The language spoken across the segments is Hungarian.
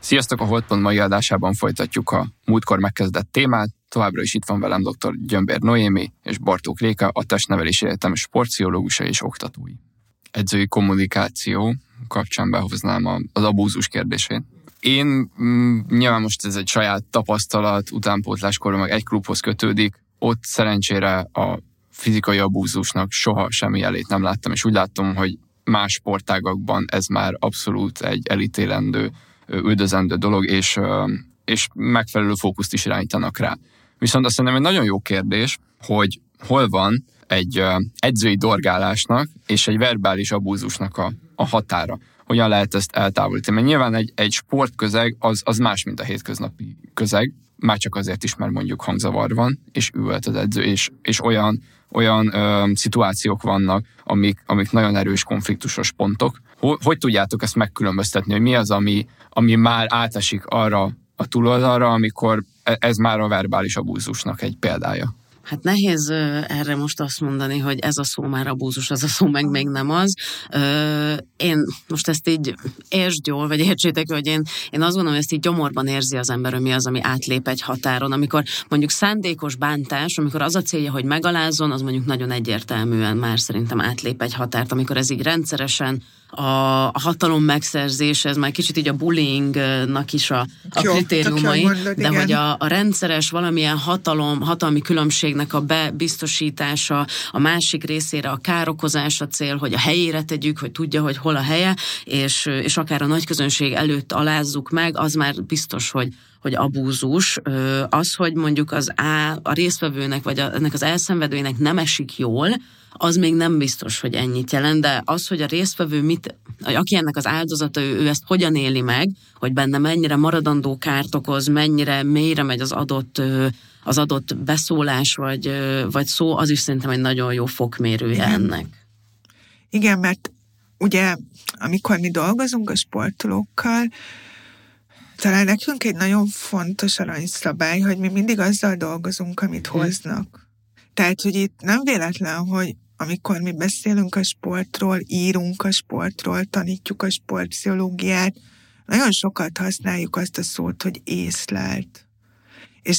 Sziasztok! A Holdpont mai adásában folytatjuk a múltkor megkezdett témát. Továbbra is itt van velem dr. Gyömbér Noémi és Bartók Réka, a Testnevelési Egyetem sportpszichológusa és oktatói. Edzői kommunikáció kapcsán behoznám az abúzus kérdését. Én nyilván most ez egy saját tapasztalat, utánpótláskorban meg egy klubhoz kötődik. Ott szerencsére a fizikai abúzusnak soha semmi jelét nem láttam, és úgy láttam, hogy más sportágakban ez már abszolút egy elítélendő, üldözendő dolog, és megfelelő fókuszt is irányítanak rá. Viszont azt mondom, egy nagyon jó kérdés, hogy hol van egy edzői dorgálásnak és egy verbális abúzusnak a határa. Hogyan lehet ezt eltávolítani? Mert nyilván egy sportközeg az más, mint a hétköznapi közeg, már csak azért is, mert mondjuk hangzavar van, és üvölt az edző, és olyan szituációk vannak, amik nagyon erős konfliktusos pontok. Hogy tudjátok ezt megkülönböztetni, hogy mi az, ami már átesik arra a túloldalra, amikor ez már a verbális abúzusnak egy példája? Hát nehéz erre most azt mondani, hogy ez a szó már abúzus, ez a szó meg még nem az. Én most ezt így értsd jól, vagy értsétek, hogy én azt gondolom, hogy ezt így gyomorban érzi az ember, hogy mi az, ami átlép egy határon. Amikor mondjuk szándékos bántás, amikor az a célja, hogy megalázzon, az mondjuk nagyon egyértelműen már szerintem átlép egy határt. Amikor ez így rendszeresen a hatalom megszerzése, ez már kicsit így a bullyingnak is a kritériumai, mondod, de hogy a rendszeres valamilyen hatalmi különbségnek a bebiztosítása, a másik részére a károkozás a cél, hogy a helyére tegyük, hogy tudja, hogy hol a helye, és akár a nagyközönség előtt alázzuk meg, az már biztos, hogy abúzus. Az, hogy mondjuk a résztvevőnek, vagy ennek az elszenvedőjének nem esik jól, az még nem biztos, hogy ennyit jelent, de az, hogy a résztvevő aki ennek az áldozata, ő ezt hogyan éli meg, hogy benne mennyire maradandó kárt okoz, mennyire mélyre megy az adott beszólás, vagy szó, az is szerintem egy nagyon jó fokmérője ennek. Igen, mert ugye, amikor mi dolgozunk a sportolókkal, talán nekünk egy nagyon fontos aranyszabály, hogy mi mindig azzal dolgozunk, amit hoznak. Tehát, hogy itt nem véletlen, hogy amikor mi beszélünk a sportról, írunk a sportról, tanítjuk a sportpszichológiát, nagyon sokat használjuk azt a szót, hogy észlelt. És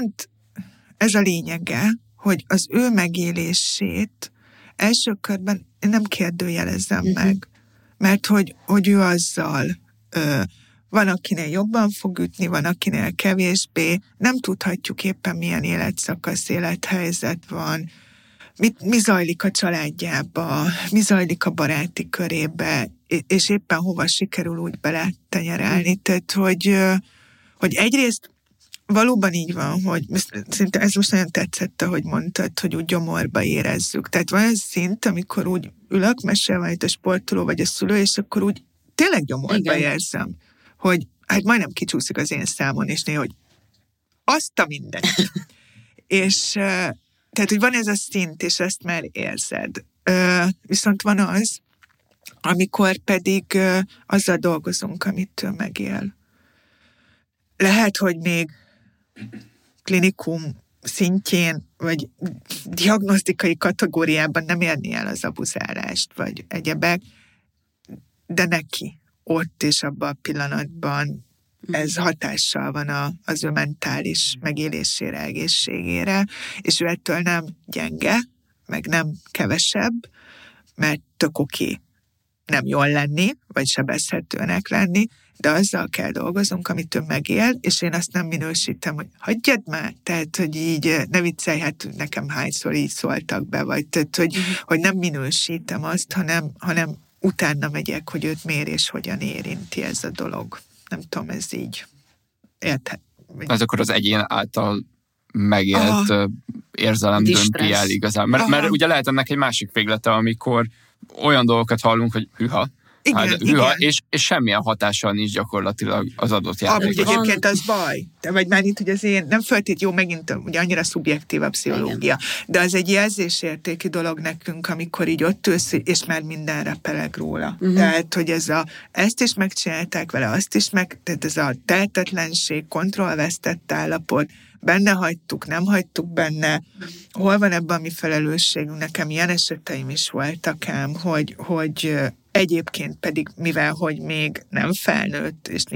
ez a lényege, hogy az ő megélését első körben nem kérdőjelezem meg, mert hogy ő azzal van, akinél jobban fog ütni, van, akinél kevésbé, nem tudhatjuk éppen milyen életszakasz, élethelyzet van, mi zajlik a családjába, mi zajlik a baráti körébe, és éppen hova sikerül úgy beletenyerelni. Tehát, hogy egyrészt valóban így van, hogy szerintem ez most nagyon tetszett, ahogy mondtad, hogy úgy gyomorba érezzük. Tehát van ez szint, amikor úgy ülök, mesélve itt a sportoló vagy a szülő, és akkor úgy tényleg gyomorba érzem, hogy hát majdnem kicsúszik az én számon, és néha, hogy azt a mindent. És tehát, hogy van ez a szint, és ezt már érzed. Viszont van az, amikor pedig azzal dolgozunk, amit ő megél. Lehet, hogy még klinikum szintjén, vagy diagnosztikai kategóriában nem érni el az abuzálást, vagy egyebek, de neki ott és abban a pillanatban ez hatással van az ő mentális megélésére, egészségére, és ő ettől nem gyenge, meg nem kevesebb, mert tök oké nem jól lenni, vagy sebezhetőnek lenni, de azzal kell dolgozunk, amit ő megél, és én azt nem minősítem, hogy hagyjad már, tehát, hogy így ne viccelj, hát nekem hányszor így szóltak be, vagy tehát, hogy nem minősítem azt, hanem utána megyek, hogy őt miért és hogyan érinti ez a dolog. Nem tudom, ez így érthet. Ez akkor az egyén által megélt érzelem dönti el igazán. Mert ugye lehet ennek egy másik véglete, amikor olyan dolgokat hallunk, hogy hűha, és semmilyen hatással nincs gyakorlatilag az adott játékos. Amúgy egyébként az baj. Vagy már itt, hogy az én, nem föltét jó, megint ugye annyira szubjektív a pszichológia, igen. De az egy jelzésértéki dolog nekünk, amikor így ott ülsz, és már minden repeleg róla. Tehát, hogy ezt is megcsinálták vele, azt is tehát ez a tehetetlenség, kontrollvesztett állapot, benne hagytuk, nem hagytuk benne, hol van ebben a mi felelősségünk, nekem ilyen eseteim is voltak ám, hogy egyébként pedig, mivel hogy még nem felnőtt, és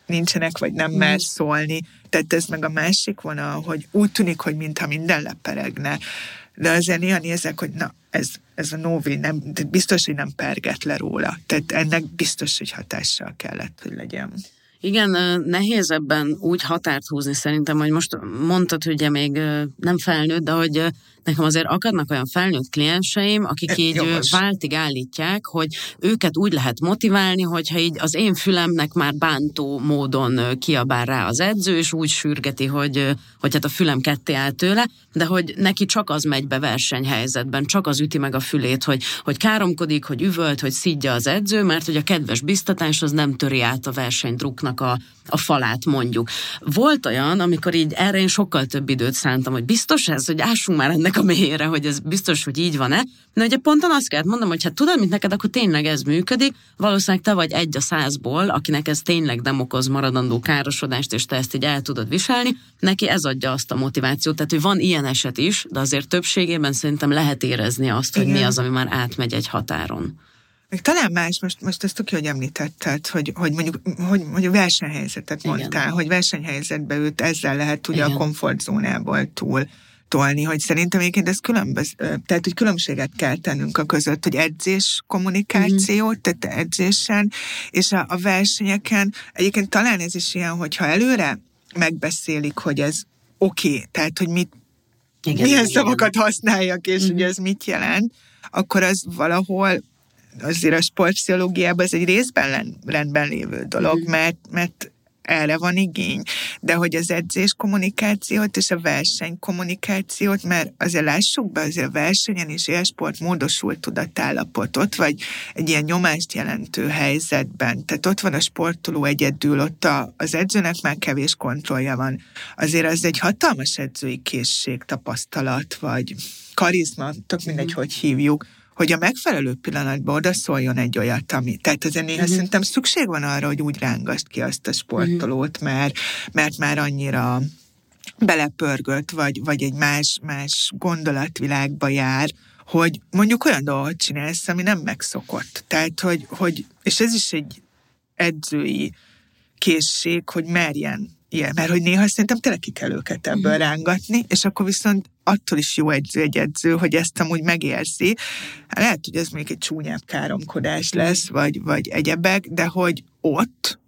nincsenek, vagy nem mer szólni. Tehát ez meg a másik vonal, hogy úgy tűnik, hogy mintha minden leperegne. De azért néha nézek, hogy na, ez a Novi nem, biztos, hogy nem perget le róla. Tehát ennek biztos, hogy hatással kellett, hogy legyen. Igen, nehéz ebben úgy határt húzni szerintem, hogy most mondtad, hogy ugye még nem felnőtt, de hogy nekem azért akadnak olyan felnőtt klienseim, akik így váltig állítják, hogy őket úgy lehet motiválni, hogyha így az én fülemnek már bántó módon kiabál rá az edző, és úgy sürgeti, hogy hát a fülem ketté áll tőle, de hogy neki csak az megy be versenyhelyzetben, csak az üti meg a fülét, hogy káromkodik, hogy üvölt, hogy szidja az edző, mert hogy a kedves biztatás az nem töri át a versenydruknak a falát, mondjuk. Volt olyan, amikor így erre én sokkal több időt szántam, hogy biztos ez, hogy ássunk már ennek a mélyére, hogy ez biztos, hogy így van-e. De ugye ponton azt kellett mondom, hogy hát tudod, mint neked, akkor tényleg ez működik, valószínűleg te vagy 1 a 100-ból, akinek ez tényleg nem okoz maradandó károsodást, és te ezt így el tudod viselni, neki ez adja azt a motivációt. Tehát, hogy van ilyen eset is, de azért többségében szerintem lehet érezni azt, hogy mi az, ami már átmegy egy határon. Még talán más, most ezt tök jó, hogy említetted, hogy mondjuk hogy a versenyhelyzetet mondtál, hogy versenyhelyzetbe őt ezzel lehet ugye a komfortzónából túl tolni, hogy szerintem egyébként ez tehát hogy különbséget kell tennünk a között, hogy edzés kommunikációt, tehát edzésen, és a versenyeken, egyébként talán ez is ilyen, hogyha előre megbeszélik, hogy ez oké, tehát hogy milyen szavakat használjak, és hogy ez mit jelent, akkor az valahol azért a sportpszichológiában ez egy részben rendben lévő dolog, mert erre van igény. De hogy az edzés kommunikációt és a verseny kommunikációt, mert azért lássuk be, azért a versenyen is élsport módosult tudatállapotot, vagy egy ilyen nyomást jelentő helyzetben. Tehát ott van a sportoló egyedül, ott az edzőnek már kevés kontrollja van. Azért az egy hatalmas edzői készség, tapasztalat, vagy karizma, tök mindegy, hogy hívjuk, hogy a megfelelő pillanatban odaszóljon egy olyat, ami... Tehát azért néha szerintem szükség van arra, hogy úgy rángasd ki azt a sportolót, mert már annyira belepörgött, vagy egy más gondolatvilágba jár, hogy mondjuk olyan dolgot csinálsz, ami nem megszokott. Tehát, hogy és ez is egy edzői készség, hogy merjen ilyen, mert hogy néha szerintem tényleg ki kell őket ebből rángatni, és akkor viszont attól is jó egy edző, hogy ezt amúgy megérzi. Hát lehet, hogy ez még egy csúnyább káromkodás lesz, vagy egyebek, de hogy ott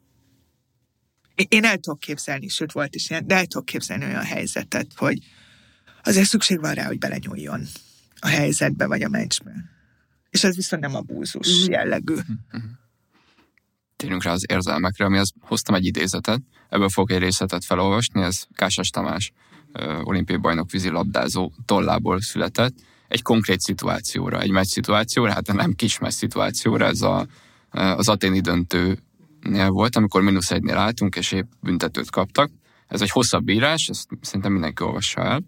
én el tudok képzelni, sőt volt is ilyen, de el tudok képzelni olyan helyzetet, hogy azért szükség van rá, hogy belenyúljon a helyzetbe, vagy a meccsbe. És ez viszont nem abúzus jellegű. Térjünk rá az érzelmekre, amihez hoztam egy idézetet, ebből fogok egy részletet felolvasni, ez Kásás Tamás olimpiai bajnok vízilabdázó tollából született, egy konkrét szituációra, egy meccs szituációra, hát nem kis meccs szituációra, ez az aténi döntőnél volt, amikor -1-nél álltunk, és épp büntetőt kaptak. Ez egy hosszabb írás, ezt szerintem mindenki olvassa el.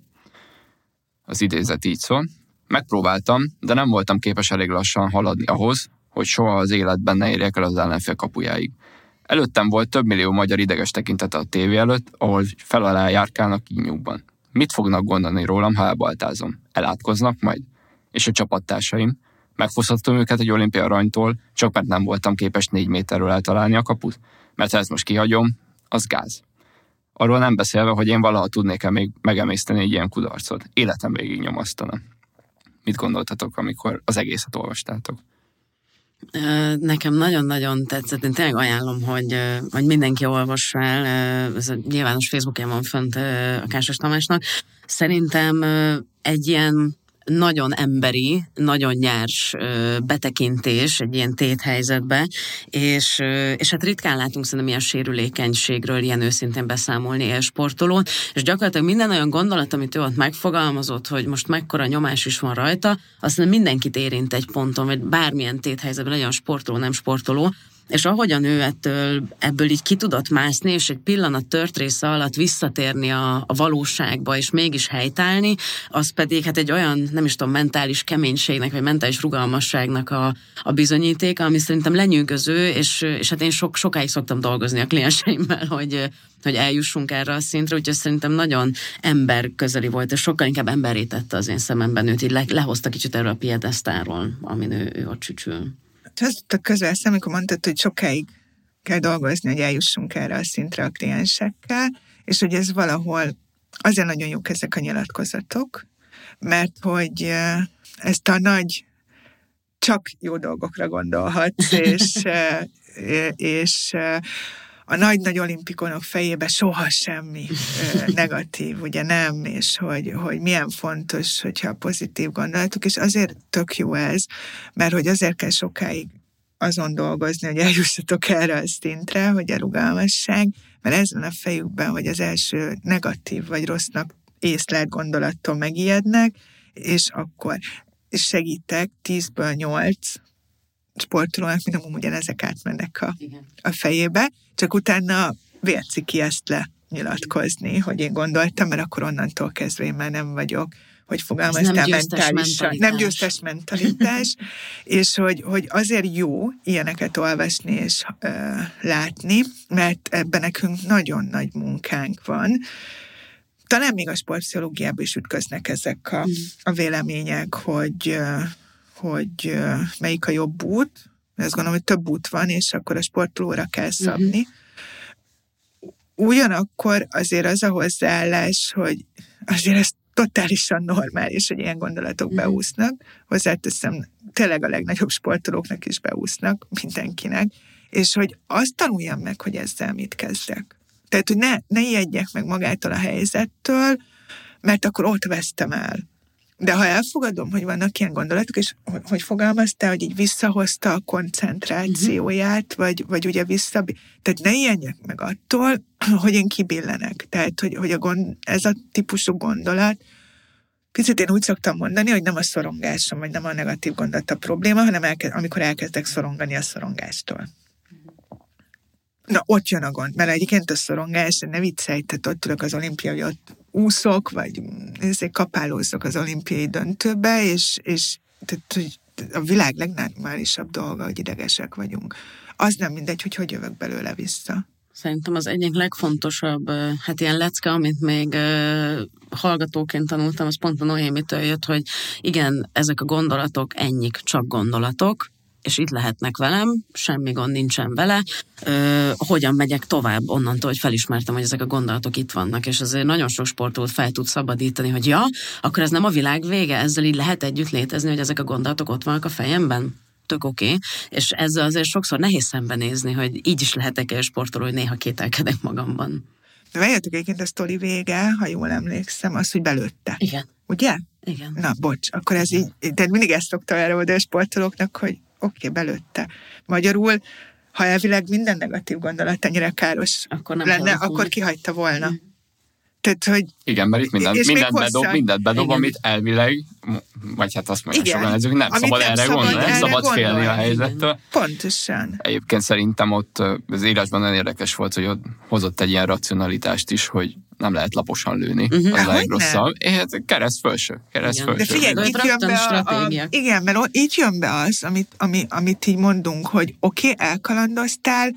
Az idézet így szól. Megpróbáltam, de nem voltam képes elég lassan haladni ahhoz, hogy soha az életben ne érjek el az ellenfél kapujáig. Előttem volt több millió magyar ideges tekintete a tévé előtt, ahol fel alá járkálnak kínjukban. Mit fognak gondolni rólam, ha elbaltázom? Elátkoznak majd? És a csapattársaim? Megfosztottam őket egy olimpia aranytól, csak mert nem voltam képes 4 méterről eltalálni a kaput? Mert ha ezt most kihagyom, az gáz. Arról nem beszélve, hogy én valaha tudnék-e még megemészteni egy ilyen kudarcot. Életem végig nyomasztana. Mit gondoltatok, amikor az egészet olvastátok? Nekem nagyon-nagyon tetszett, én tényleg ajánlom, hogy mindenki olvassa el, ez a nyilvános Facebookján van fönt a Kásás Tamásnak. Szerintem egy ilyen nagyon emberi, nagyon nyárs betekintés egy ilyen téthelyzetbe, és hát ritkán látunk szerintem ilyen sérülékenységről ilyen őszintén beszámolni élsportolón, és gyakorlatilag minden olyan gondolat, amit ő ott megfogalmazott, hogy most mekkora nyomás is van rajta, azt mindenkit érint egy ponton, vagy bármilyen téthelyzetben, legyen sportoló, nem sportoló, és ahogyan ő ebből így ki tudott mászni, és egy pillanat tört része alatt visszatérni a valóságba, és mégis helytállni, az pedig hát egy olyan, nem is tudom, mentális keménységnek, vagy mentális rugalmasságnak a bizonyítéka, ami szerintem lenyűgöző, és hát én sokáig szoktam dolgozni a klienseimmel, hogy eljussunk erre a szintre, úgyhogy szerintem nagyon emberközeli volt, és sokkal inkább emberré tette az én szememben őt, így lehozta kicsit erről a piedesztáról, amin ő ott csücsül. Ez a közel szem, amikor mondtad, hogy sokáig kell dolgozni, hogy eljussunk erre a szintre a kliensekkel, és hogy ez valahol azért nagyon jók ezek a nyilatkozatok, mert hogy ezt a nagy, csak jó dolgokra gondolhatsz, és a nagy-nagy olimpikonok fejébe soha semmi negatív, ugye nem, és hogy milyen fontos, hogyha pozitív gondolatok, és azért tök jó ez, mert hogy azért kell sokáig azon dolgozni, hogy eljussatok erre a szintre, hogy a rugalmasság, mert ez van a fejükben, hogy az első negatív vagy rossznak észlelt gondolattól megijednek, és akkor segítek 10-ből 8 sportolónak minimum ugyanezek átmennek a fejébe, csak utána vérci ki ezt lenyilatkozni, hogy én gondoltam, mert akkor onnantól kezdve én már nem vagyok, hogy fogalmaztál mentálisan. Nem győztes mentalitás, és hogy azért jó ilyeneket olvasni és látni, mert ebben nekünk nagyon nagy munkánk van. Talán még a sportpszichológiában is ütköznek ezek a vélemények, hogy melyik a jobb út. Azt gondolom, hogy több út van, és akkor a sportolóra kell szabni. Ugyanakkor azért az a hozzáállás, hogy azért ez totálisan normális, hogy ilyen gondolatok beúsznak. Hozzáteszem, tényleg a legnagyobb sportolóknak is beúsznak, mindenkinek. És hogy azt tanuljam meg, hogy ezzel mit kezdek. Tehát, hogy ne ijedjek meg magától a helyzettől, mert akkor ott vesztem el. De ha elfogadom, hogy vannak ilyen gondolatok, és hogy fogalmaztál, hogy így visszahozta a koncentrációját, vagy ugye tehát ne ijedjek meg attól, hogy én kibillenek. Tehát, hogy ez a típusú gondolat, picit én úgy szoktam mondani, hogy nem a szorongásom, vagy nem a negatív gondolat a probléma, hanem amikor elkezdek szorongani a szorongástól. Na, ott jön a gond, mert egyébként a szorongás, ne viccelj, tehát ott ülök az olimpiai, hogy ott úszok, vagy kapálózok az olimpiai döntőbe, és tehát, hogy a világ legnormálisabb dolga, hogy idegesek vagyunk. Az nem mindegy, hogy jövök belőle vissza. Szerintem az egyik legfontosabb, ilyen lecke, amit még hallgatóként tanultam, az pont a Noémitől jött, hogy igen, ezek a gondolatok ennyik, csak gondolatok, és itt lehetnek velem, semmi gond nincsen vele, hogyan megyek tovább onnantól, hogy felismertem, hogy ezek a gondolatok itt vannak, és azért nagyon sok sportolót fel tud szabadítani, hogy ja, akkor ez nem a világ vége, ezzel így lehet együtt létezni, hogy ezek a gondolatok ott vannak a fejemben. Tök oké. És ezzel azért sokszor nehéz szembenézni, hogy így is lehetek sportoló, hogy néha kételkedek magamban. De várjátok, egyébként a sztori vége, ha jól emlékszem, az, hogy belőtte. Igen. Ugye? Igen. Na, bocs, akkor ez így, de mindig ezt szoktam elmondani a sportolóknak, hogy oké, belőtte. Magyarul, ha elvileg minden negatív gondolat ennyire káros akkor lenne, akkor kihagyta volna. Tehát, hogy... Igen, mert itt mindent bedob, amit elvileg, vagy hát azt mondja, sokan ezek nem szabad erre gondolni, nem szabad félni a helyzettől. Pontosan. Egyébként szerintem ott az írásban nagyon érdekes volt, hogy ott hozott egy ilyen racionalitást is, hogy nem lehet laposan lőni. Az a legrosszabb. Kereszt fölső. De figyelj, itt jön be igen, mert itt jön be az, amit így mondunk, hogy oké, elkalandoztál,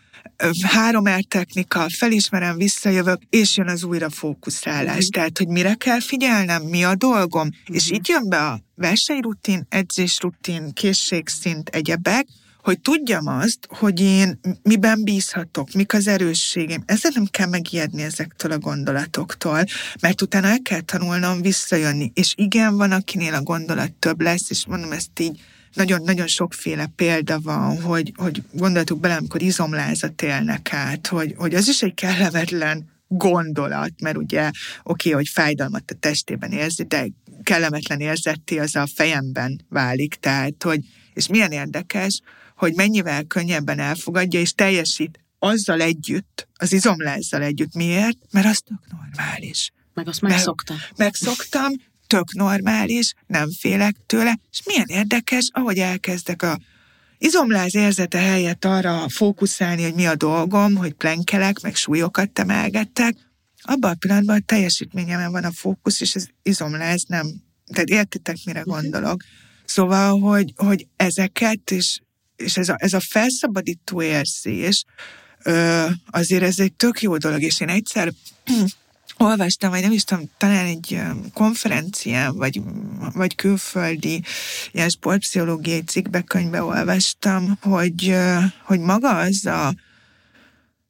3R technika, felismerem, visszajövök, és jön az újra fókuszálás. Tehát, hogy mire kell figyelnem, mi a dolgom. És itt jön be a versenyrutin, edzésrutin, készségszint, egyebek, hogy tudjam azt, hogy én miben bízhatok, mik az erősségem. Ezzel nem kell megijedni ezektől a gondolatoktól, mert utána el kell tanulnom visszajönni. És igen, van, akinél a gondolat több lesz, és mondom ezt így, nagyon-nagyon sokféle példa van, hogy gondoltuk bele, amikor izomlázat élnek át, hogy az is egy kellemetlen gondolat, mert ugye oké, hogy fájdalmat a testében érzi, de kellemetlen érzetté az a fejemben válik, tehát, és milyen érdekes, hogy mennyivel könnyebben elfogadja, és teljesít azzal együtt, az izomlázzal együtt. Miért? Mert az tök normális. Meg azt megszoktam. Megszoktam, tök normális, nem félek tőle, és milyen érdekes, ahogy elkezdek a izomláz érzete helyett arra fókuszálni, hogy mi a dolgom, hogy plenkelek, meg súlyokat emelgettek, abban a pillanatban a teljesítményemen van a fókusz, és az izomláz nem, tehát értitek, mire gondolok. Szóval, hogy ezeket, és ez a felszabadító érzés, azért ez egy tök jó dolog, és én egyszer olvastam, vagy nem is tudom, talán egy konferencián, vagy külföldi ilyen sportpszichológiai cikkbe, könyvbe olvastam, hogy maga az a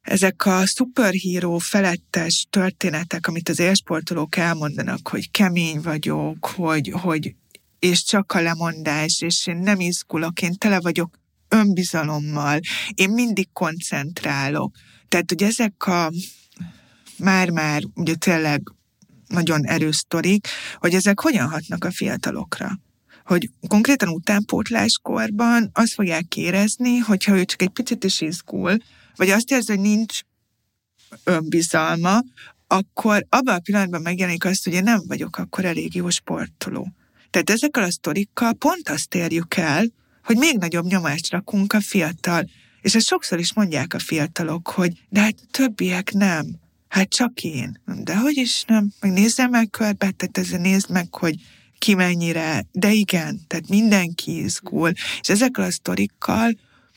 ezek a szuperhíró felettes történetek, amit az élsportolók elmondanak, hogy kemény vagyok, hogy és csak a lemondás, és én nem izgulok, én tele vagyok önbizalommal, én mindig koncentrálok. Tehát, hogy ezek a már ugye tényleg nagyon erős sztorik, hogy ezek hogyan hatnak a fiatalokra. Hogy konkrétan utánpótláskorban azt fogják érezni, hogyha ő csak egy picit is izgul, vagy azt érzi, hogy nincs önbizalma, akkor abban a pillanatban megjelenik azt, hogy én nem vagyok akkor elég jó sportoló. Tehát ezekkel a sztorikkal pont azt érjük el, hogy még nagyobb nyomást rakunk a fiatal. És ezt sokszor is mondják a fiatalok, hogy de hát többiek nem. Hát csak én. De hogy is nem? Meg nézzem meg körbe, tehát ezzel nézd meg, hogy ki mennyire. De igen, tehát mindenki izgul. És ezekkel a sztorikkal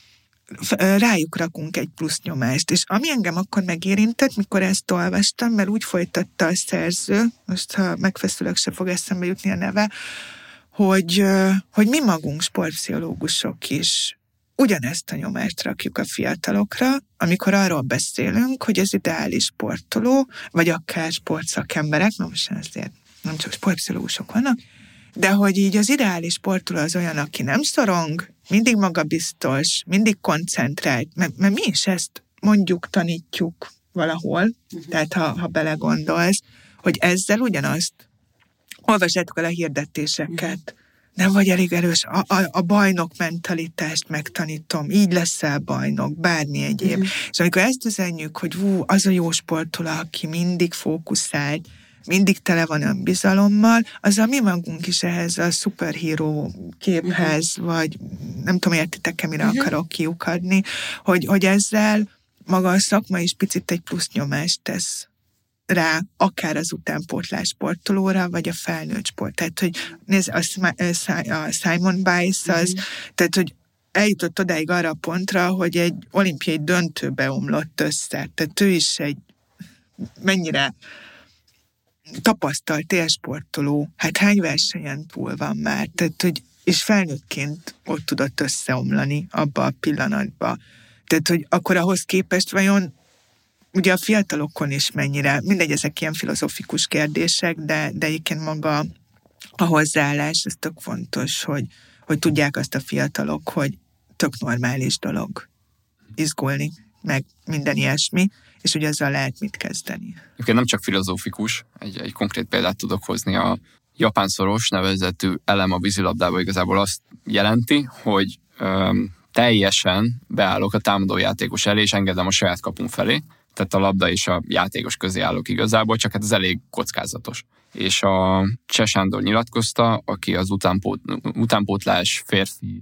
rájuk rakunk egy plusz nyomást. És ami engem akkor megérintett, mikor ezt olvastam, mert úgy folytatta a szerző, most ha megfeszülök, se fog eszembe jutni a neve, hogy mi magunk sportpszichológusok is ugyanezt a nyomást rakjuk a fiatalokra, amikor arról beszélünk, hogy az ideális sportoló, vagy akár sportszakemberek, most azért nem csak sportpszichológusok vannak, de hogy így az ideális sportoló az olyan, aki nem szorong, mindig magabiztos, mindig koncentrált, mert mi is ezt mondjuk, tanítjuk valahol, tehát ha belegondolsz, hogy ezzel ugyanazt olvassátok el a hirdetéseket, nem vagy elég erős, a bajnok mentalitást megtanítom, így leszel bajnok, bármi egyéb. És amikor ezt üzenjük, hogy az a jó sportoló, aki mindig fókuszált, mindig tele van önbizalommal, azzal mi magunk is ehhez a szuperhíró képhez, vagy nem tudom, értitek-e, mire akarok kiukadni, hogy ezzel maga a szakma is picit egy plusz nyomást tesz rá, akár az utánpótlás sportolóra, vagy a felnőtt sport. Tehát, hogy nézd, a Simone Biles az, tehát, hogy eljutott odáig arra a pontra, hogy egy olimpiai döntőbe omlott össze. Tehát ő is egy mennyire tapasztalt élsportoló, hát hány versenyen túl van már, tehát, hogy és felnőttként ott tudott összeomlani abba a pillanatba. Tehát, hogy akkor ahhoz képest vajon ugye a fiatalokon is mennyire, mindegy, ezek ilyen filozofikus kérdések, de egyébként maga a hozzáállás, ez tök fontos, hogy tudják azt a fiatalok, hogy tök normális dolog izgulni, meg minden ilyesmi, és ugye ezzel lehet mit kezdeni. Egyébként nem csak filozófikus, egy konkrét példát tudok hozni, a japánszoros nevezetű elem a vízilabdában igazából azt jelenti, hogy teljesen beállok a támadójátékos elé, és engedem a saját kapun felé, tehát a labda és a játékos közé állok igazából, csak hát ez elég kockázatos. És a Cseh Sándor nyilatkozta, aki az utánpótlás férfi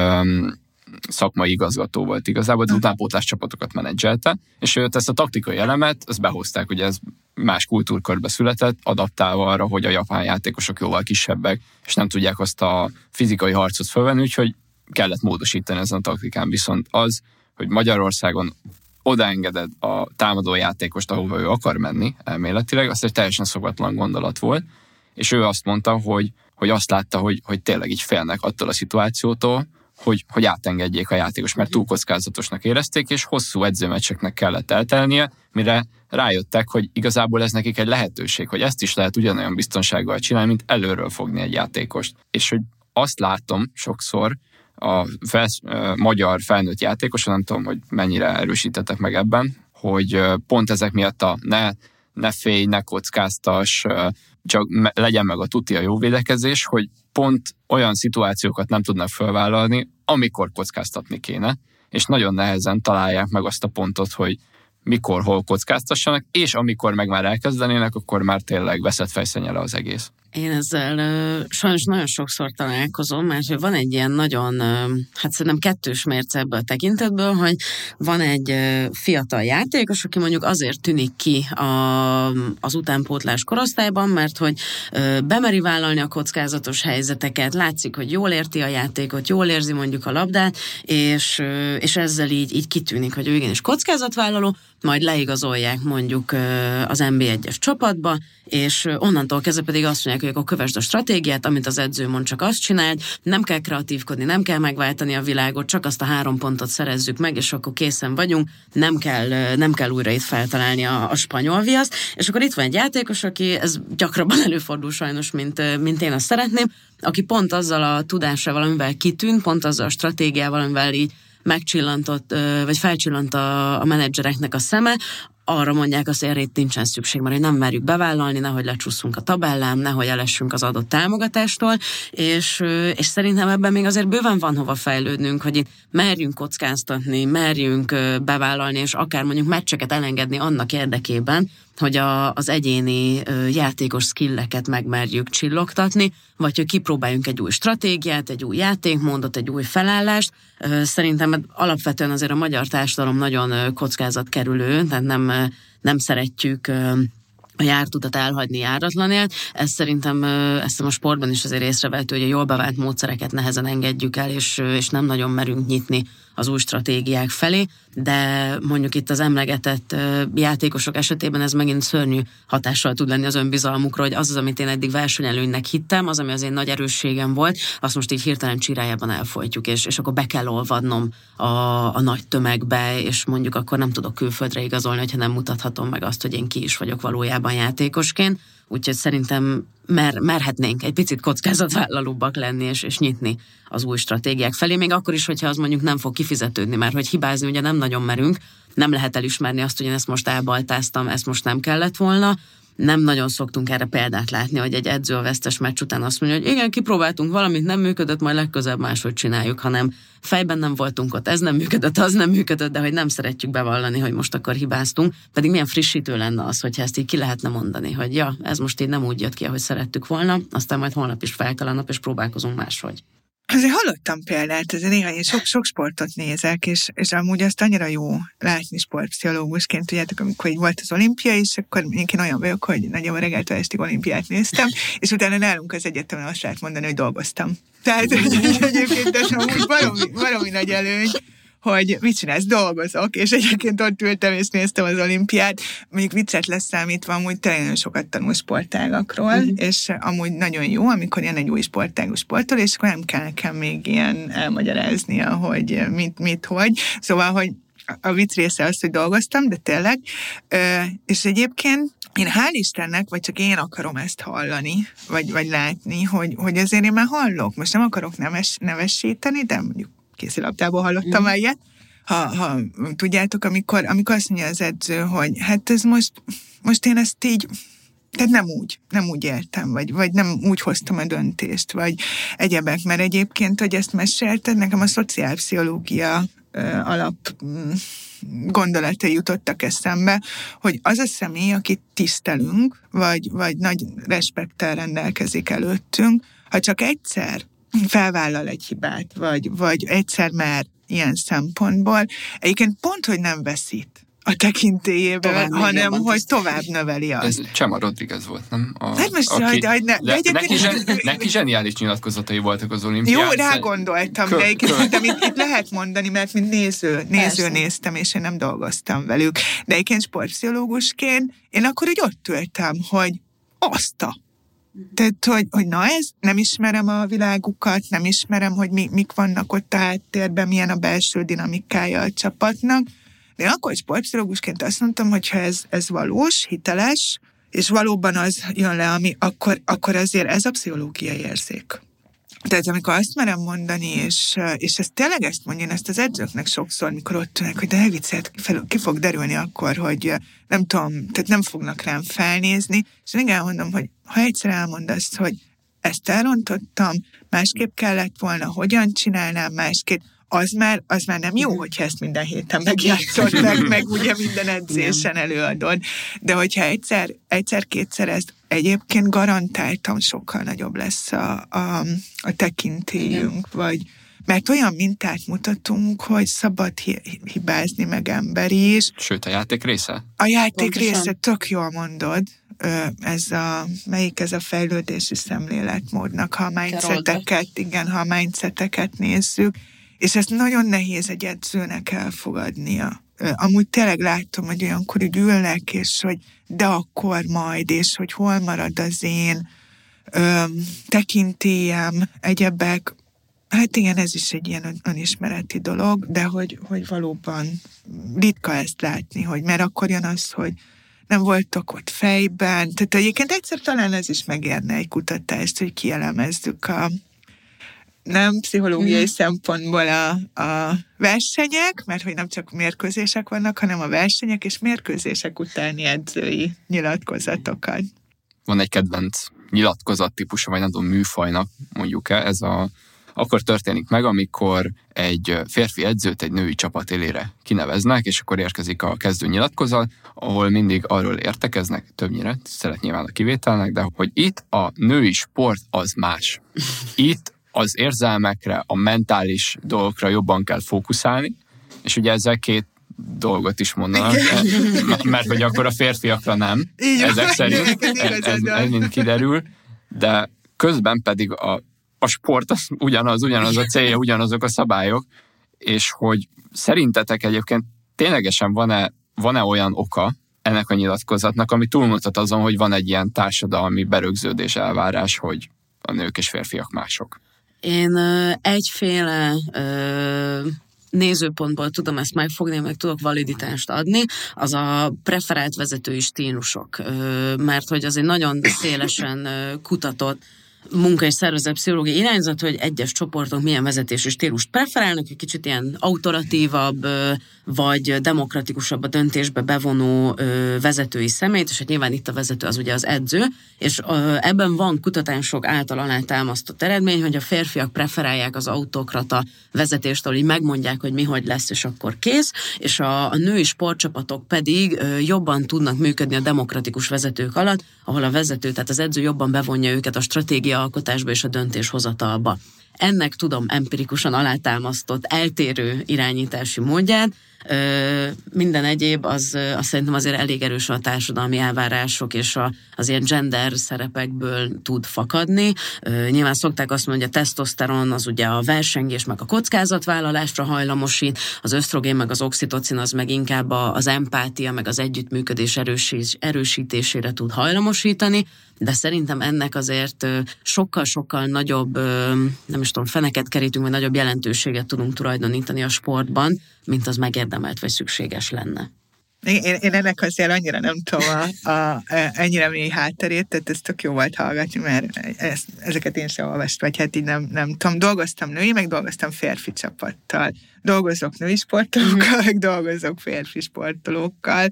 szakmai igazgató volt igazából, az utánpótlás csapatokat menedzselte, és őt ezt a taktikai elemet, ezt behozták, ugye ez más kultúrkörbe született, adaptálva arra, hogy a japán játékosok jóval kisebbek, és nem tudják azt a fizikai harcot felvenni, úgyhogy kellett módosítani ezen a taktikán. Viszont az, hogy Magyarországon odaengeded a támadó játékost, ahova ő akar menni elméletileg, az egy teljesen szokatlan gondolat volt, és ő azt mondta, hogy azt látta, hogy tényleg így félnek attól a szituációtól, hogy átengedjék a játékos, mert túl kockázatosnak érezték, és hosszú edzőmeccseknek kellett eltelnie, mire rájöttek, hogy igazából ez nekik egy lehetőség, hogy ezt is lehet ugyanolyan biztonsággal csinálni, mint előről fogni egy játékost. És hogy azt látom sokszor a magyar felnőtt játékoson, nem tudom, hogy mennyire erősítettek meg ebben, hogy pont ezek miatt ne félj, ne kockáztass, csak legyen meg a tuti a jó védekezés, hogy pont olyan szituációkat nem tudnak felvállalni, amikor kockáztatni kéne, és nagyon nehezen találják meg azt a pontot, hogy mikor, hol kockáztassanak, és amikor meg már elkezdenének, akkor már tényleg veszett fejszennyele az egész. Én ezzel sajnos nagyon sokszor találkozom, mert van egy ilyen nagyon, hát szerintem kettős mérce ebből a tekintetből, hogy van egy fiatal játékos, aki mondjuk azért tűnik ki az utánpótlás korosztályban, mert hogy bemeri vállalni a kockázatos helyzeteket, látszik, hogy jól érti a játékot, jól érzi mondjuk a labdát, és ezzel így kitűnik, hogy ő igenis kockázatvállaló, majd leigazolják mondjuk az NB1-es csapatba, és onnantól kezdve pedig azt mondják, mondják, hogy akkor kövesd a stratégiát, amit az edző mond, csak azt csináld, nem kell kreatívkodni, nem kell megváltani a világot, csak azt a 3 pontot szerezzük meg, és akkor készen vagyunk, nem kell újra itt feltalálni a spanyol viaszt, és akkor itt van egy játékos, aki, ez gyakrabban előfordul sajnos, mint én azt szeretném, aki pont azzal a tudással, amivel kitűnt, pont azzal a stratégiával, amivel így megcsillantott, vagy felcsillant a menedzsereknek a szeme, arra mondják azt, hogy erre itt nincsen szükség, mert hogy nem merjük bevállalni, nehogy lecsúszunk a tabellán, nehogy elessünk az adott támogatástól, és szerintem ebben még azért bőven van hova fejlődnünk, hogy itt merjünk kockáztatni, merjünk bevállalni, és akár mondjuk meccseket elengedni annak érdekében, hogy az egyéni játékos skilleket megmerjük csillogtatni, vagy hogy kipróbáljunk egy új stratégiát, egy új játékmódot, egy új felállást. Szerintem alapvetően azért a magyar társadalom nagyon kockázatkerülő, tehát nem szeretjük a jártutat elhagyni járatlanért. Ez szerintem a sportban is azért észrevehető, hogy a jól bevált módszereket nehezen engedjük el, és nem nagyon merünk nyitni az új stratégiák felé, de mondjuk itt az emlegetett játékosok esetében ez megint szörnyű hatással tud lenni az önbizalmukra, hogy az, amit én eddig versenyelőnynek hittem, az, ami az én nagy erősségem volt, azt most így hirtelen csirájában elfolytjuk, és akkor be kell olvadnom a nagy tömegbe, és mondjuk akkor nem tudok külföldre igazolni, hogyha nem mutathatom meg azt, hogy én ki is vagyok valójában játékosként. Úgyhogy szerintem merhetnénk egy picit kockázatvállalóbbak lenni, és nyitni az új stratégiák felé, még akkor is, hogyha az mondjuk nem fog kifizetődni, mert hogy hibázni ugye nem nagyon merünk, nem lehet elismerni azt, hogy én ezt most elbaltáztam, ezt most nem kellett volna. Nem nagyon szoktunk erre példát látni, hogy egy edző a vesztes meccs után azt mondja, hogy igen, kipróbáltunk valamit, nem működött, majd legközelebb máshogy csináljuk, hanem fejben nem voltunk ott, ez nem működött, az nem működött, de hogy nem szeretjük bevallani, hogy most akkor hibáztunk, pedig milyen frissítő lenne az, hogyha ezt így ki lehetne mondani, hogy ja, ez most így nem úgy jött ki, ahogy szerettük volna, aztán majd holnap is fel kell a nap, és próbálkozunk máshogy. Azért hallottam példát, ez néha én sok sportot nézek, és amúgy azt annyira jó látni sportpszichológusként, tudjátok, amikor így volt az olimpia, és akkor én olyan vagyok, hogy nagyon reggeltől estig olimpiát néztem, és utána nálunk az egyetemen azt lehet mondani, hogy dolgoztam. Tehát egyébként ez amúgy valami nagy előny, hogy mit csinálsz, dolgozok, és egyébként ott ültem és néztem az olimpiát, mondjuk viccet leszámítva, amúgy tényleg nagyon sokat tanul sportágakról, és amúgy nagyon jó, amikor jön egy új sportágú sportol, és akkor nem kell nekem még ilyen elmagyaráznia, hogy hogy. Szóval, hogy a vicc része az, hogy dolgoztam, de tényleg, és egyébként én hál' Istennek, vagy csak én akarom ezt hallani, vagy látni, hogy azért én már hallok. Most nem akarok nevesíteni, de mondjuk kézilabdából hallottam már ilyet. Ha tudjátok, amikor azt mondja az edző, hogy hát ez most én ezt így, tehát nem úgy éltem, vagy nem úgy hoztam a döntést, vagy egyebek, mert egyébként, hogy ezt mesélted, nekem a szociálpszichológia alap gondolatai jutottak eszembe, hogy az a személy, akit tisztelünk, vagy nagy respekttel rendelkezik előttünk, ha csak egyszer felvállal egy hibát, vagy egyszer mer ilyen szempontból, egyébként pont, hogy nem veszít a tekintélyéből, hanem hogy tovább növeli azt. Ez Chema Rodriguez volt, nem? Hát most neki zseniális nyilatkozatai voltak az olimpián. Jó, rágondoltam, de itt lehet mondani, mert mint néző néztem, és én nem dolgoztam velük. De egyébként sportpszichológusként én akkor úgy ott ültem, hogy tehát, hogy na ez, nem ismerem a világukat, nem ismerem, hogy mik vannak ott a háttérben, milyen a belső dinamikája a csapatnak. De én akkor sportpszichológusként azt mondtam, hogy ha ez valós, hiteles, és valóban az jön le, ami akkor azért ez a pszichológiai érzék. Tehát amikor azt merem mondani, és ezt tényleg ezt mondja, ezt az edzőknek sokszor, mikor ott tűnnek, hogy de ne viccelt, ki fog derülni akkor, hogy nem tudom, tehát nem fognak rám felnézni, és én elmondom, hogy ha egyszer elmondasz, hogy ezt elrontottam, másképp kellett volna, hogyan csinálnám másképp, az már nem jó, hogyha ezt minden héten megjátszod, meg ugye minden edzésen előadod. De hogyha egyszer-kétszer ezt egyébként garantáltan sokkal nagyobb lesz a tekintélyünk, mert olyan mintát mutatunk, hogy szabad hibázni, meg emberi is. Sőt, a játék része? A játék része, tök jól mondod. Melyik ez a fejlődési szemléletmódnak, ha a mindseteket nézzük. És ezt nagyon nehéz egy edzőnek elfogadnia. Amúgy tényleg látom, hogy olyankor úgy ülnek, és hogy de akkor majd, és hogy hol marad az én tekintélyem, egyebek. Hát igen, ez is egy ilyen önismereti dolog, de hogy valóban ritka ezt látni, hogy mert akkor jön az, hogy nem voltok ott fejben. Tehát egyébként egyszer talán ez is megérne egy kutatást, hogy kielemezzük a nem pszichológiai szempontból a versenyek, mert hogy nem csak mérkőzések vannak, hanem a versenyek és mérkőzések utáni edzői nyilatkozatokat. Van egy kedvenc nyilatkozattípusa, vagy nem tudom, műfajnak mondjuk ez akkor történik meg, amikor egy férfi edzőt egy női csapat élére kineveznek, és akkor érkezik a kezdő nyilatkozat, ahol mindig arról értekeznek, többnyire, szeret nyilván a kivételnek, de hogy itt a női sport az más. Itt az érzelmekre, a mentális dolgokra jobban kell fókuszálni, és ugye ezzel két dolgot is mondanak, mert hogy akkor a férfiakra nem, ezek szerint, ez mind kiderül, de közben pedig a sport az ugyanaz a célja, ugyanazok a szabályok, és hogy szerintetek egyébként ténylegesen van-e olyan oka ennek a nyilatkozatnak, ami túlmutat azon, hogy van egy ilyen társadalmi berögződés, elvárás, hogy a nők és férfiak mások? Én egyféle nézőpontból tudom ezt megfogni, meg tudok validitást adni, az a preferált vezetői stílusok, mert hogy az egy nagyon szélesen kutatott munka- és szervezetpszichológiai irányzat, hogy egyes csoportok milyen vezetési stílust preferálnak, egy kicsit ilyen autoratívabb, vagy demokratikusabb a döntésbe bevonó vezetői személyt, és hát nyilván itt a vezető az ugye az edző, és ebben van kutatások által alátámasztott eredmény, hogy a férfiak preferálják az autokrata vezetést, ahol így megmondják, hogy mi hogy lesz, és akkor kész, és a női sportcsapatok pedig jobban tudnak működni a demokratikus vezetők alatt, ahol a vezető, tehát az edző jobban bevonja őket a stratégiaalkotásba és a döntéshozatalba. Ennek tudom empirikusan alátámasztott eltérő irányítási módját. Minden egyéb az szerintem azért elég erős a társadalmi elvárások és az ilyen gender szerepekből tud fakadni. Nyilván szokták azt mondani, hogy a tesztoszteron az ugye a versengés meg a kockázatvállalásra hajlamosít, az ösztrogén meg az oxitocin az meg inkább az empátia meg az együttműködés erősítésére tud hajlamosítani, de szerintem ennek azért sokkal-sokkal nagyobb, nem is tudom, feneket kerítünk, vagy nagyobb jelentőséget tudunk tulajdonítani a sportban, mint az megérdemelt vagy szükséges lenne. Én ennek azért annyira nem tudom ennyire mély hátterét, tehát ez tök jó volt hallgatni, mert ezeket én sem olvastam, vagy hát így nem tudom. Dolgoztam női, meg dolgoztam férfi csapattal. Dolgozok női sportolókkal, meg dolgozok férfi sportolókkal.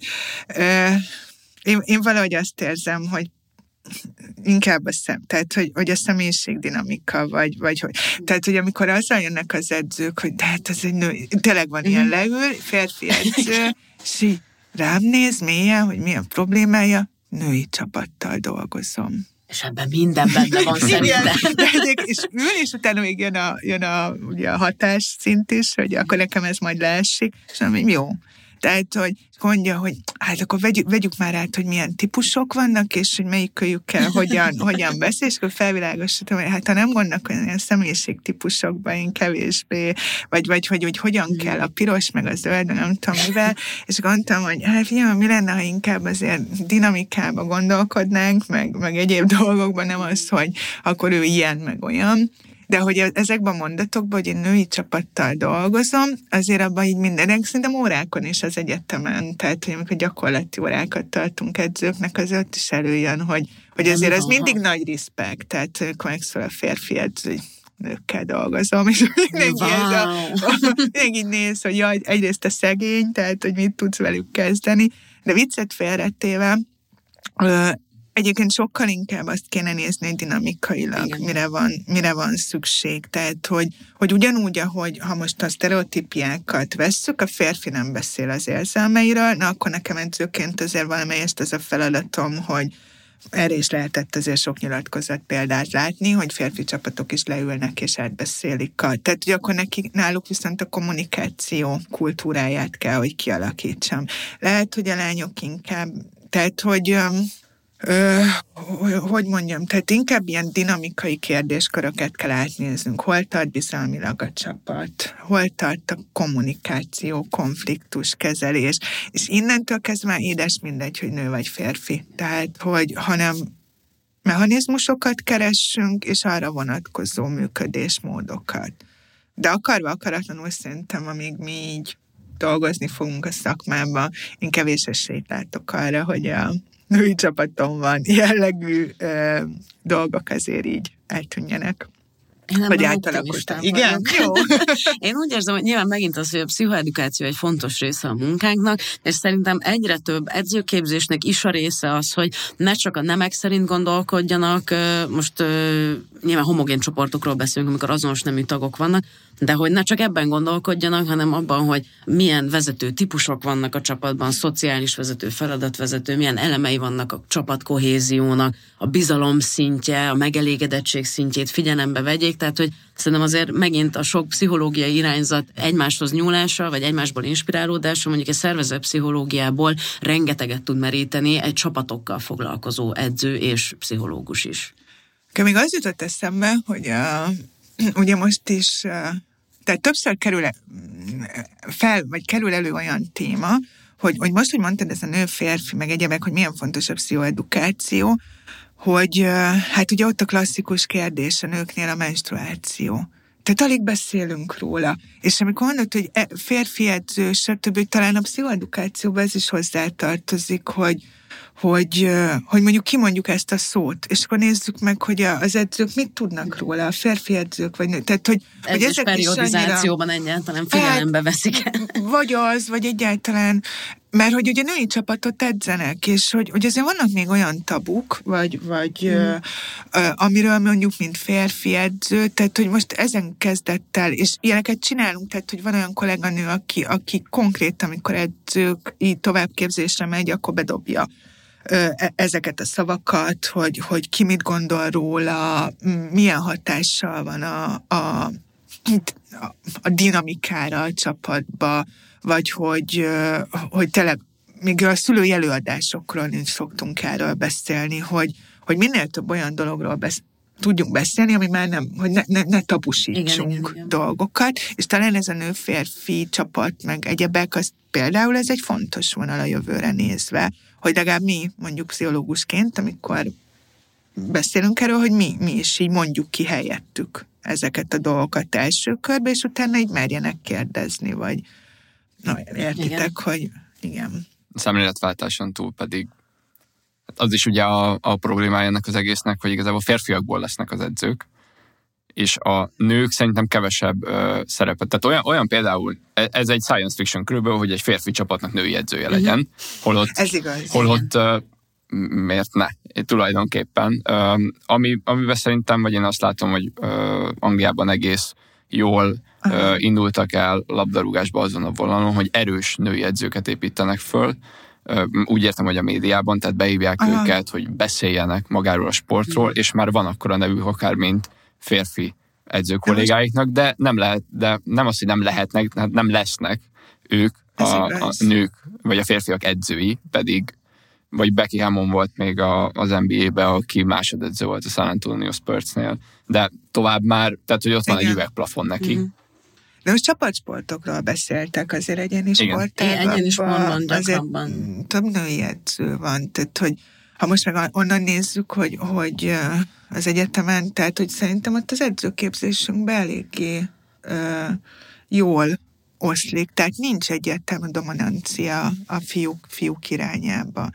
Én valahogy azt érzem, hogy inkább tehát, hogy a személyiségdinamika, vagy hogy. Tehát, hogy amikor azzal jönnek az edzők, hogy de hát ez egy nő, tényleg van ilyen leül, férfi edző, és rám néz mélyen, hogy milyen problémája, női csapattal dolgozom. És ebben minden benne van szerintem. És ül, és utána még jön ugye a hatásszint is, hogy akkor nekem ez majd leesik, és mondom, jó. Tehát, hogy mondja, hogy hát akkor vegyük már át, hogy milyen típusok vannak, és hogy melyik kölyükkel hogyan beszél, és akkor felvilágosítom, hogy hát ha nem vannak olyan személyiségtípusokban, én kevésbé, vagy hogy hogyan kell a piros, meg a zöld, nem tudom mivel, és gondoltam, hogy hát figyelj, mi lenne, ha inkább azért dinamikába gondolkodnánk, meg egyéb dolgokban, nem az, hogy akkor ő ilyen, meg olyan. De hogy ezekben a mondatokban, hogy én női csapattal dolgozom, azért abban így mindenek, szerintem órákon is az egyetemen, tehát hogy amikor gyakorlati órákat tartunk edzőknek, az ott is előjön, hogy azért ez mindig nagy respekt, tehát amikor megszól a férfi edző, hogy nőkkel dolgozom, és mindenki így néz, hogy jaj, egyrészt a szegény, tehát hogy mit tudsz velük kezdeni, de viccet félretéve, egyébként sokkal inkább azt kéne nézni dinamikailag, mire van szükség. Tehát, hogy ugyanúgy, ahogy ha most a sztereotípiákat vesszük, a férfi nem beszél az érzelmeiről, na akkor nekem edzőként azért valamelyest az a feladatom, hogy erre is lehetett azért sok nyilatkozat példát látni, hogy férfi csapatok is leülnek és átbeszélik. Tehát, hogy akkor náluk viszont a kommunikáció kultúráját kell, hogy kialakítsam. Lehet, hogy a lányok inkább, tehát, hogy hogy mondjam, tehát inkább ilyen dinamikai kérdésköröket kell átnéznünk. Hol tart bizalmilag a csapat, hol tart a kommunikáció, konfliktus, kezelés, és innentől kezdve már édes mindegy, hogy nő vagy férfi. Tehát, hogy hanem mechanizmusokat keressünk, és arra vonatkozó működésmódokat. De akarva akaratlanul szerintem, amíg mi így dolgozni fogunk a szakmában, én kevés esélyt látok arra, hogy a női csapatomban jellegű dolgok azért így eltűnjenek. Vagy átalakultak. Igen? Jó. Én úgy érzem, hogy nyilván megint az, hogy a pszichoedukáció egy fontos része a munkánknak, és szerintem egyre több edzőképzésnek is a része az, hogy ne csak a nemek szerint gondolkodjanak, most nyilván homogén csoportokról beszélünk, amikor azonos nemű tagok vannak, de hogy ne csak ebben gondolkodjanak, hanem abban, hogy milyen vezető típusok vannak a csapatban, szociális vezető, feladatvezető, milyen elemei vannak a csapatkohéziónak, a bizalom szintje, a megelégedettség szintjét figyelembe vegyék, tehát hogy szerintem azért megint a sok pszichológiai irányzat egymáshoz nyúlása, vagy egymásból inspirálódása, mondjuk egy szervezetpszichológiából rengeteget tud meríteni egy csapatokkal foglalkozó edző és pszichológus is. Még az jutott eszembe, hogy ugye most is, tehát többször kerül elő olyan téma, hogy most, hogy mondtad, ez a nő-férfi, meg egyebek, hogy milyen fontos a pszichoedukáció, hogy hát ugye ott a klasszikus kérdés a nőknél a menstruáció. Tehát alig beszélünk róla. És amikor mondod, hogy férfi edző, stb. Talán a pszichoedukációban ez is hozzátartozik, hogy mondjuk kimondjuk ezt a szót, és akkor nézzük meg, hogy az edzők mit tudnak róla, a férfi edzők, vagy nő. Tehát, hogy ezek periodizációban annyira, egyáltalán figyelembe veszik. Vagy egyáltalán, mert hogy ugye női csapatot edzenek, és hogy azért vannak még olyan tabuk, amiről mondjuk, mint férfi edző, tehát hogy most ezen kezdett el, és ilyeneket csinálunk, tehát hogy van olyan kolléganő, aki konkrét, amikor edzők így továbbképzésre megy, akkor bedobja ezeket a szavakat, hogy ki mit gondol róla, milyen hatással van a dinamikára a csapatba, vagy hogy tényleg még a szülői előadásokról is szoktunk erről beszélni, hogy minél több olyan dologról tudjunk beszélni, ami már nem, hogy ne tapusítsunk igen. dolgokat, és talán ez a nő-férfi csapat, meg egyebek, az például ez egy fontos vonal a jövőre nézve, hogy legalább mi, mondjuk pszichológusként, amikor beszélünk erről, hogy mi is így mondjuk ki helyettük ezeket a dolgokat első körbe, és utána így merjenek kérdezni, vagy értitek, igen. hogy igen. A szemléletváltáson túl pedig az is ugye a problémája ennek az egésznek, hogy igazából férfiakból lesznek az edzők, és a nők szerintem kevesebb szerepet. Tehát olyan például, ez egy science fiction körülbelül, hogy egy férfi csapatnak női edzője legyen, ez igaz, holott miért ne? Tulajdonképpen. Amiben szerintem, vagy én azt látom, hogy Angliában egész jól indultak el labdarúgásba azon a vonalon, hogy erős női edzőket építenek föl. Úgy értem, hogy a médiában, tehát behívják őket, hogy beszéljenek magáról a sportról, és már van akkora nevük akár, mint férfi edző kollégáiknak, de nem lehet, de nem az, hogy nem lehetnek, nem lesznek ők a nők, vagy a férfiak edzői, pedig vagy Becky Hammon volt még az NBA-be, aki másodedző volt a San Antonio Spursnél, de tovább már, tehát hogy ott van egy üvegplafon neki. De most csapatsportokról beszéltek, azért egyéni sportágakban. Egyéni sportban gyakrabban. Több női edző van, tehát hogy ha most meg onnan nézzük, hogy az egyetemen, tehát hogy szerintem ott az edzőképzésünkben eléggé jól oszlik, tehát nincs egyértelmű dominancia a fiúk irányába.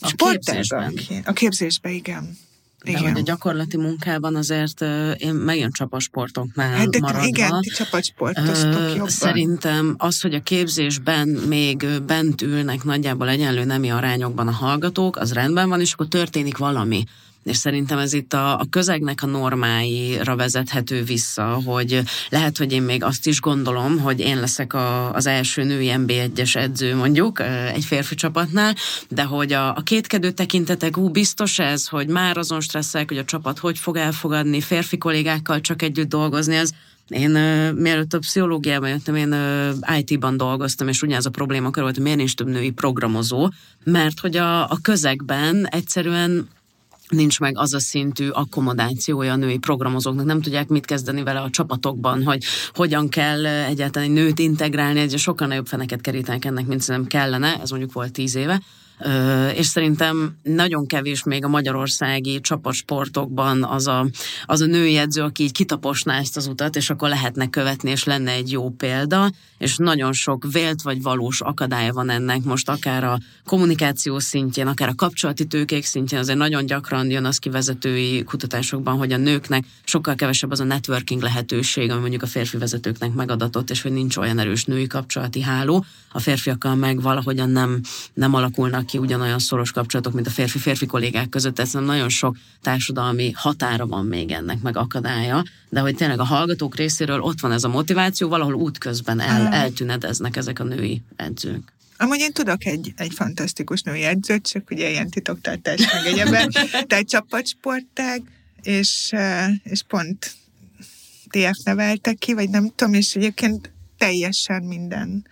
A képzésben, igen. De hogy a gyakorlati munkában azért én megint csapatsportoknál maradva. Igen, ti csapatsportoztok jobban. Szerintem az, hogy a képzésben még bent ülnek nagyjából egyenlő nemi arányokban a hallgatók, az rendben van, és akkor történik valami. És szerintem ez itt a közegnek a normáira vezethető vissza, hogy lehet, hogy én még azt is gondolom, hogy én leszek az első női NB1-es edző mondjuk egy férfi csapatnál, de hogy a kétkedő tekintetek, biztos ez, hogy már azon stresszek, hogy a csapat hogy fog elfogadni, férfi kollégákkal csak együtt dolgozni, az én mielőtt a pszichológiában jöttem, én IT-ban dolgoztam, és ugyanez a probléma volt, hogy miért nincs több női programozó, mert hogy a közegben egyszerűen nincs meg az a szintű akkomodációja a női programozóknak, nem tudják mit kezdeni vele a csapatokban, hogy hogyan kell egyáltalán egy nőt integrálni, egy sokkal nagyobb feneket kerítenek ennek, mint szerintem kellene, ez mondjuk volt 10 éve. és szerintem nagyon kevés még a magyarországi csapatsportokban az a női edző, aki így kitaposná ezt az utat, és akkor lehetne követni, és lenne egy jó példa, és nagyon sok vélt vagy valós akadálya van ennek, most akár a kommunikáció szintjén, akár a kapcsolati tőkék szintjén, azért nagyon gyakran jön az ki vezetői kutatásokban, hogy a nőknek sokkal kevesebb az a networking lehetőség, ami mondjuk a férfi vezetőknek megadatott, és hogy nincs olyan erős női kapcsolati háló, a férfiakkal meg valahogyan nem alakulnak ki ugyanolyan szoros kapcsolatok, mint a férfi-férfi kollégák között, ez nagyon sok társadalmi határa van még ennek, meg akadálya, de hogy tényleg a hallgatók részéről ott van ez a motiváció, valahol útközben eltűnedeznek ezek a női edzők. Amúgy én tudok egy fantasztikus női edzőt, csak ugye ilyen titoktartás meg egyebben, tehát csapatsportág, és pont TF neveltek ki, vagy nem tudom, és egyébként teljesen minden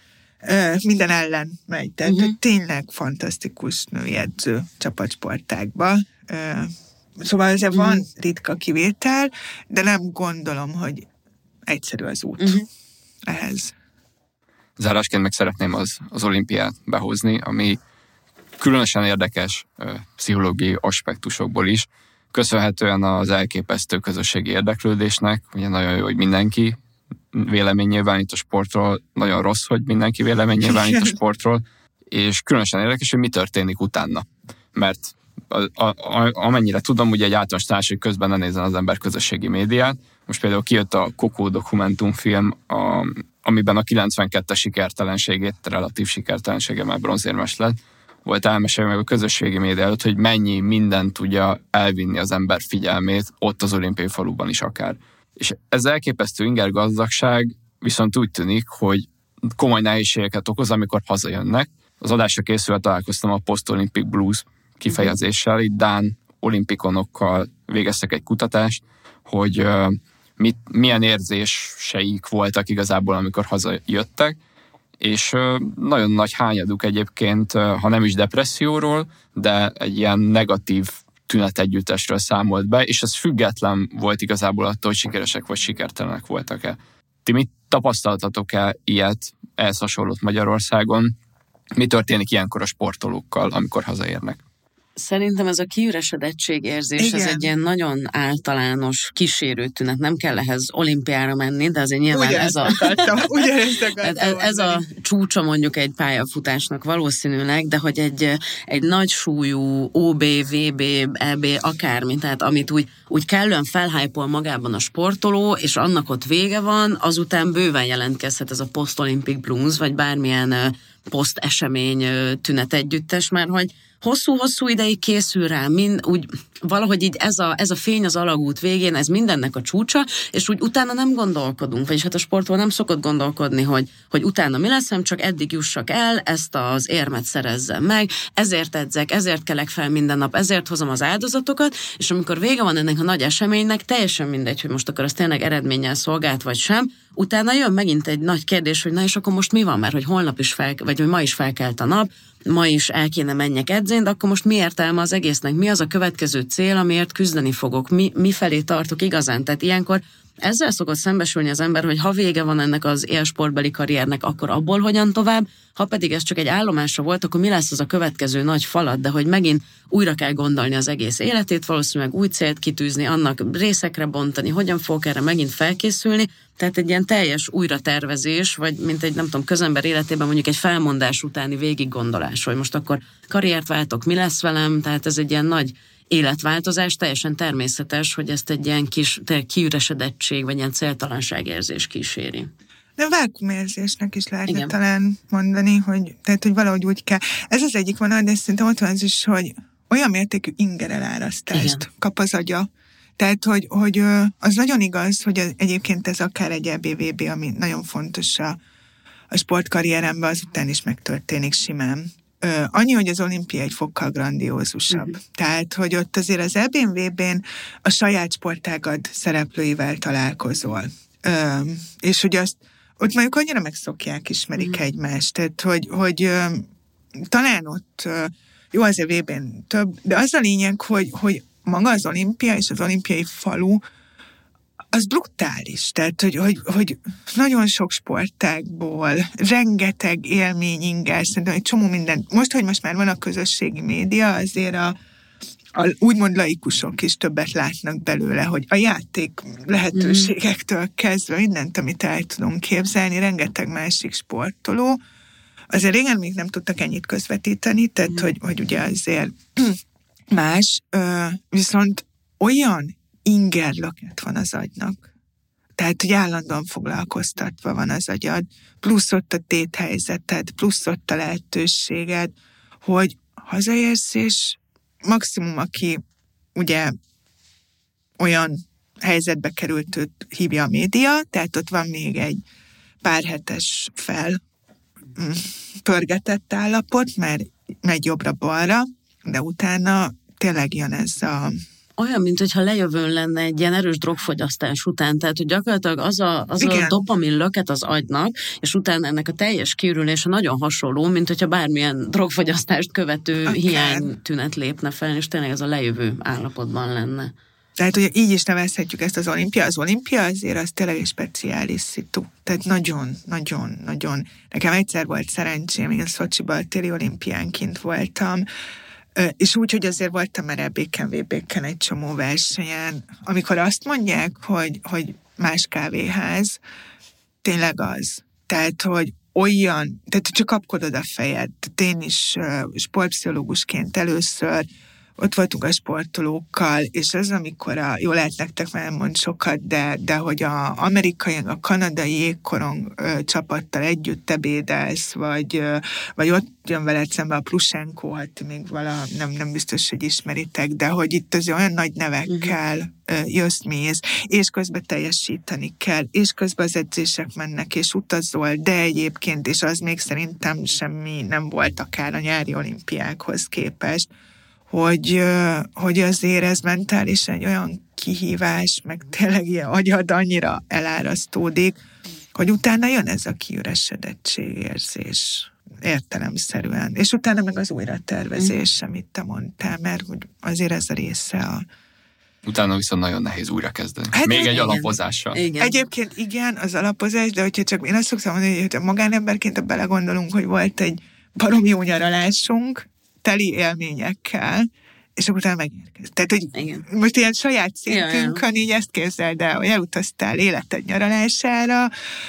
ellen megy. Tehát tényleg fantasztikus női edző csapatsportágban. Szóval azért van ritka kivétel, de nem gondolom, hogy egyszerű az út ehhez. Zárásként meg szeretném az olimpiát behozni, ami különösen érdekes pszichológiai aspektusokból is, köszönhetően az elképesztő közösségi érdeklődésnek, ugye nagyon jó, hogy mindenki véleménynyilvánít a sportról, nagyon rossz, hogy mindenki véleménynyilvánít a sportról, és különösen érdekes, hogy mi történik utána. Mert amennyire tudom, ugye egy általános tanács, hogy közben ne nézzen az ember közösségi médiát. Most például kijött a Coco dokumentumfilm, amiben a 92-es sikertelenségét, relatív sikertelensége, mert bronzérmes lett, volt elmesélve meg a közösségi média előtt, hogy mennyi mindent tudja elvinni az ember figyelmét, ott az olimpiai faluban is akár. És ez elképesztő ingergazdagság, viszont úgy tűnik, hogy komoly nehézségeket okoz, amikor hazajönnek. Az adásra készülve találkoztam a Post-Olympic Blues kifejezéssel, itt dán olimpikonokkal végeztek egy kutatást, hogy milyen érzéseik voltak igazából, amikor hazajöttek, és nagyon nagy hányaduk egyébként, ha nem is depresszióról, de egy ilyen negatív tünetegyüttesről számolt be, és ez független volt igazából attól, hogy sikeresek vagy sikertelenek voltak-e. Ti mit tapasztaltatok-e ilyet, ehhez hasonlót Magyarországon? Mi történik ilyenkor a sportolókkal, amikor hazaérnek? Szerintem ez a kiüresedettség érzés, ez egy ilyen nagyon általános kísérő tünet. Nem kell ehhez olimpiára menni, de azért nyilván ez a csúcsa mondjuk egy pályafutásnak valószínűleg, de hogy egy nagy súlyú OB, VB, EB, akármi, tehát amit úgy kellően felhájpol magában a sportoló, és annak ott vége van, azután bőven jelentkezhet ez a post-olympic blues, vagy bármilyen poszt-esemény tünetegyüttes, mert hogy hosszú-hosszú ideig készül rá, úgy valahogy így ez a fény az alagút végén, ez mindennek a csúcsa, és úgy utána nem gondolkodunk, vagyis hát a sportban nem szokott gondolkodni, hogy utána mi lesz, hanem csak eddig jussak el, ezt az érmet szerezzem meg, ezért edzek, ezért kelek fel minden nap, ezért hozom az áldozatokat, és amikor vége van ennek a nagy eseménynek, teljesen mindegy, hogy most akkor az tényleg eredménnyel szolgált, vagy sem, utána jön megint egy nagy kérdés, hogy na és akkor most mi van, mert hogy holnap is vagy hogy ma is felkelt a nap, ma is el kéne menjek edzeni, de akkor most mi értelme az egésznek? Mi az a következő cél, amiért küzdeni fogok? Mi felé tartok igazán? Tehát ilyenkor ezzel szokott szembesülni az ember, hogy ha vége van ennek az élsportbeli karriernek, akkor abból hogyan tovább, ha pedig ez csak egy állomásra volt, akkor mi lesz az a következő nagy falat, de hogy megint újra kell gondolni az egész életét, valószínűleg új célt kitűzni, annak részekre bontani, hogyan fogok erre megint felkészülni, tehát egy ilyen teljes újratervezés, vagy mint egy, nem tudom, közember életében mondjuk egy felmondás utáni végiggondolás, hogy most akkor karriert váltok, mi lesz velem, tehát ez egy ilyen nagy életváltozás, teljesen természetes, hogy ezt egy ilyen kis kiüresedettség, vagy ilyen céltalanságérzés kíséri. De vákumérzésnek is lehetne talán mondani, hogy valahogy úgy kell. Ez az egyik vonal, de szerintem ott van az is, hogy olyan mértékű ingerelárasztást kap az agya. Tehát, hogy az nagyon igaz, hogy egyébként ez akár egy EBVB, ami nagyon fontos a sportkarrieremben, azután is megtörténik simán. Annyi, hogy az olimpia egy fokkal grandiózusabb. Tehát, hogy ott azért az EBVB-n a saját sportágad szereplőivel találkozol. És hogy ott mondjuk annyira megszokják, ismerik egymást. Tehát, hogy talán ott jó, azért VB-n több, de az a lényeg, hogy maga az olimpia és az olimpiai falu az brutális. Tehát, hogy nagyon sok sportágból, rengeteg élmény inger, szerintem egy csomó minden. Most már van a közösségi média, azért a úgymond laikusok is többet látnak belőle, hogy a játék lehetőségektől kezdve mindent, amit el tudunk képzelni, rengeteg másik sportoló. Azért régen még nem tudtak ennyit közvetíteni, tehát hogy ugye azért más, viszont olyan ingerlöket van az agynak. Tehát, hogy állandóan foglalkoztatva van az agyad, plusz ott a téthelyzeted, plusz ott a lehetőséged, hogy hazaérsz, és maximum, aki ugye olyan helyzetbe került, őt hívja a média, tehát ott van még egy pár hetes pörgetett állapot, mert megy jobbra-balra, de utána tényleg jön ez a... Olyan, mintha lejövőn lenne egy ilyen erős drogfogyasztás után, tehát hogy gyakorlatilag az a dopamin löket az agynak, és utána ennek a teljes kiürülése nagyon hasonló, mint hogyha bármilyen drogfogyasztást követő hiánytünet lépne fel, és tényleg ez a lejövő állapotban lenne. Tehát, hogy így is nevezhetjük ezt az olimpia. Az olimpia azért az tényleg egy speciális szitu. Tehát nagyon. Nekem egyszer volt szerencsém, én Szocsiban téli olimpiánként voltam, és úgy, hogy azért voltam már EB-ken, VB-ken egy csomó versenyen. Amikor azt mondják, hogy más kávéház, tényleg az. Tehát, hogy olyan, tehát csak kapkodod a fejed. Én is sportpszichológusként először ott voltunk a sportolókkal, és az, amikor jól lehet nektek már mond sokat, de hogy az amerikai, a kanadai jégkorong csapattal együtt ebédelsz, vagy ott jön veled szembe a Plushenko, hát még nem biztos, hogy ismeritek, de hogy itt azért olyan nagy nevekkel jössz-mész, és közben teljesíteni kell, és közben az edzések mennek, és utazol, de egyébként, és az még szerintem semmi nem volt akár a nyári olimpiákhoz képest, hogy azért ez mentálisan egy olyan kihívás, meg tényleg ilyen agyad annyira elárasztódik, hogy utána jön ez a kiüresedettségérzés értelemszerűen. És utána meg az újratervezés, amit te mondtál, mert azért ez a része Utána viszont nagyon nehéz újra kezdeni. Hát még egy alapozással. Igen. Egyébként igen, az alapozás, de hogyha csak én azt szoktam mondani, hogy a magánemberként belegondolunk, hogy volt egy baromi jó nyaralásunk, teli élményekkel, és akkor utána megérkezt. Tehát, hogy most ilyen saját szintünkön így ezt képzeld el, hogy elutaztál életed nyaralására,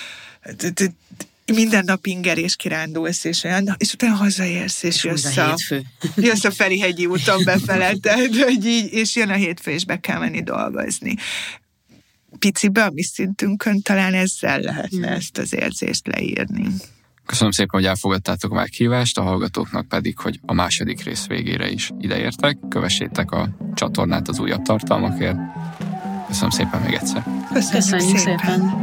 minden nap ingerés kirándulsz, és utána hazaérsz, és jössz a Ferihegyi úton befele, hogy így, és jön a hétfő, és be kell menni dolgozni. Picibe, a mi szintünkön talán ezzel lehetne ezt az érzést leírni. Köszönöm szépen, hogy elfogadtátok a meghívást, a hallgatóknak pedig, hogy a második rész végére is ideértek. Kövessétek a csatornát az újabb tartalmakért. Köszönöm szépen még egyszer. Köszönjük szépen.